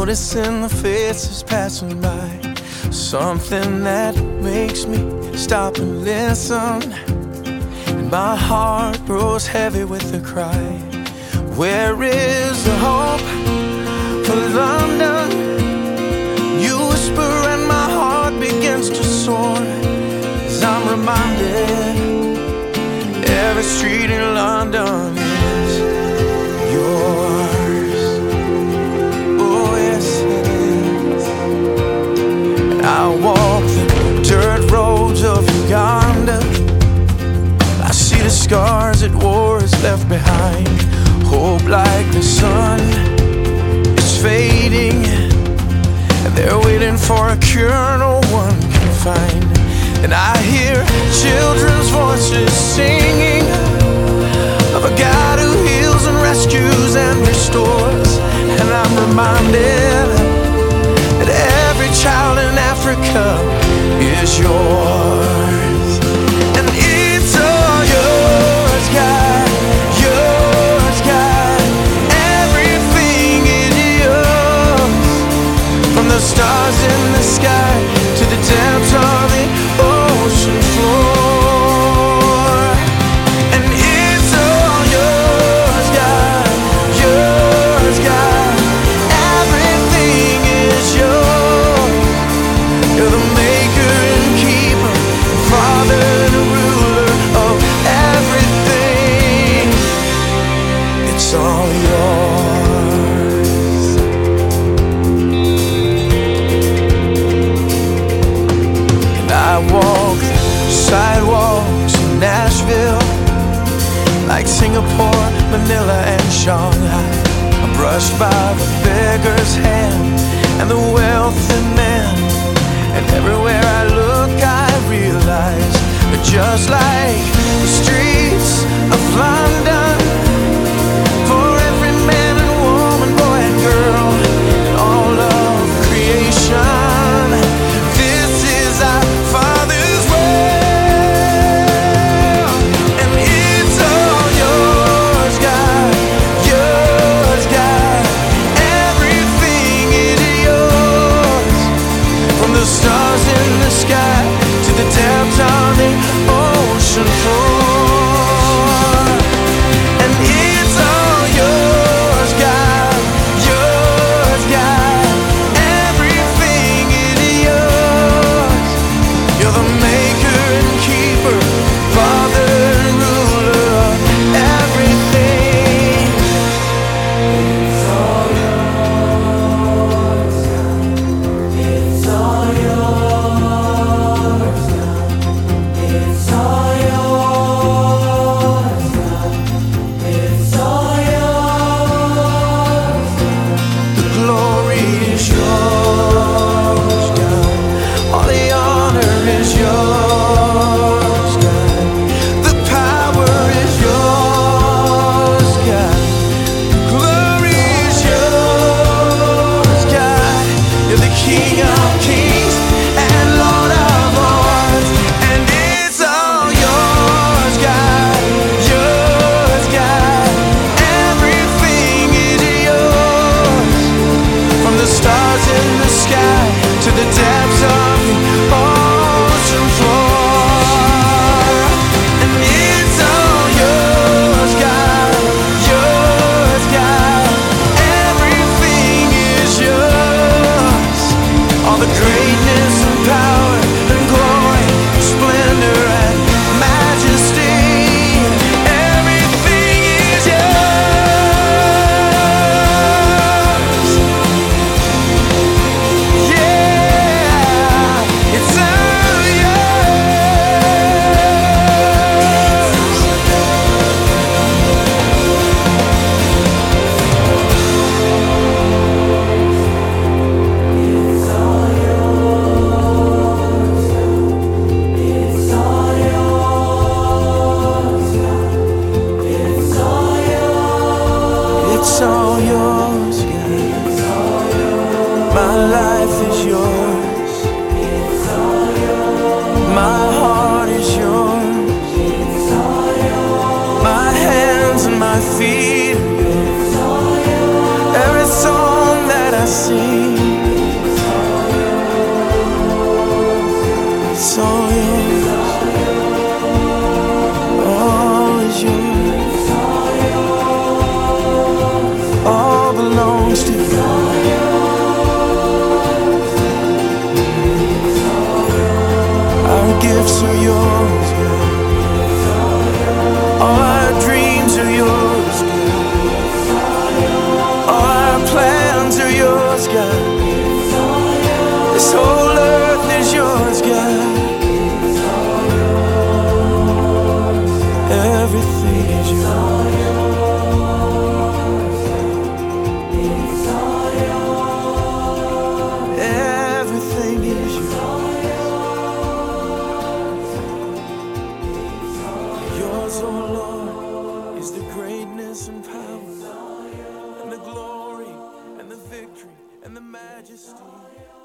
noticing the faces passing by, something that makes me stop and listen. And my heart grows heavy with the cry, where is the hope for London? You whisper and my heart begins to soar, as I'm reminded every street in London is yours. Oh yes it is. And I walk the dirt roads of Uganda. I see the scars that war has left behind. Hope like the sun is fading, and they're waiting for a cure no one can find. And I hear children's voices singing of a God who heals and rescues and restores. And I'm reminded that every child in Africa is yours. And it's all yours, God, yours, God. Everything is yours, from the stars in the sky to the depths of the ocean floor. And it's all yours, God, yours, God. Everything is yours. You're the maker and keeper, Father and ruler of everything. It's all yours. And I walk sidewalks in Nashville, like Singapore, Manila and Shanghai. I'm brushed by the beggar's hand and the wealthy man. And everywhere I look I realize that just like the streets of London, for every man and woman, boy and girl, and all of creation, this is our Father's will. And it's all yours, God, yours, God. Everything is yours, from the stars in the sky to the depths of the ocean floor. And it's all yours, God, yours, God. Everything is yours. You're the maker and keeper, Father and ruler of everything. It's all yours, God. It's all yours, God. It's all yours, God. It's all yours. The glory is yours, God. All the honor is yours, God. The power is yours, God. The glory is yours, God. You're the King of kings and Lord of lords. And it's all yours, God, yours, God. Everything is yours, from the stars in the sky to the depths of the ocean floor. And it's all yours, God, yours, God. Everything is yours. All the greatness and power and glory, splendor and majesty, everything is yours. Yeah, it's all yours. It's all yours. It's all yours. It's all yours. It's all yours, God. My life is yours. It's all yours. My heart is yours. It's all yours. My hands and my feet are yours. It's all yours. Every song that I sing. It's all yours. All is yours. All belongs to you. Our gifts are yours, God. All our dreams are yours, God. All our plans are yours, God. This whole earth is yours, God. Everything is yours. Everything is yours. Yours, oh Lord, is the greatness and power, and the glory, and the victory, and the majesty.